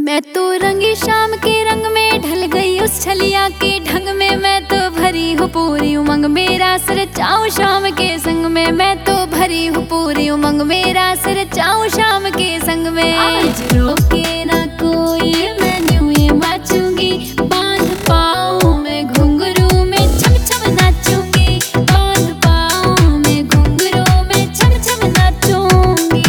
मैं तो रंगी शाम के रंग में ढल गई उस छलिया के ढंग में। मैं तो भरी हूँ पूरी उमंग, मेरा सिर चाऊं शाम के संग में। मैं तो भरी हूँ पूरी उमंग, मेरा सिर चाऊं शाम के संग में। आज रोके ना कोई, मैं यूं ही नाचूंगी। बांध पाऊं मैं घुंघरू में छम छम नाचूंगी। बांध पाऊं मैं घुंघरू में छम छम नाचूंगी।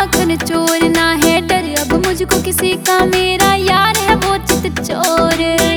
चोर ना है डर अब मुझको किसी का, मेरा यार है वो चित चोर।